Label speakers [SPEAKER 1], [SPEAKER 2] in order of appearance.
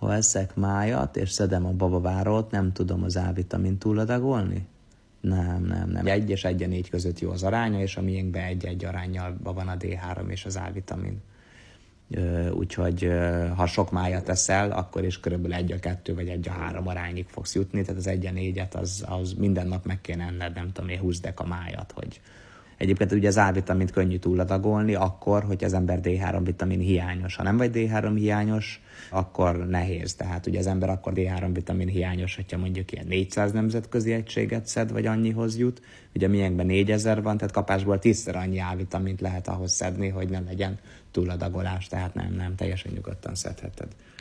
[SPEAKER 1] Ha eszek májat, és szedem a babavárót, nem tudom az A-vitamin túladagolni? Nem. 1 és 1-4 között jó az aránya, és a miénkben 1-1 aránnyal van a D3 és az A-vitamin. Úgyhogy ha sok májat eszel, akkor is körülbelül 1-2 vagy 1-3 arányig fogsz jutni, tehát az 1-4-et az minden nap meg kéne enned, nem tudom én, 20 deka májat, hogy... Egyébként ugye az A-vitamint könnyű túladagolni akkor, hogy az ember D3 vitamin hiányos. Ha nem vagy D3 hiányos, akkor nehéz. Tehát ugye az ember akkor D3 vitamin hiányos, hogyha mondjuk ilyen 400 nemzetközi egységet szed, vagy annyihoz jut. Ugye miénkben 4000 van, tehát kapásból 10-szer annyi A-vitamint lehet ahhoz szedni, hogy ne legyen túladagolás, tehát nem, teljesen nyugodtan szedheted.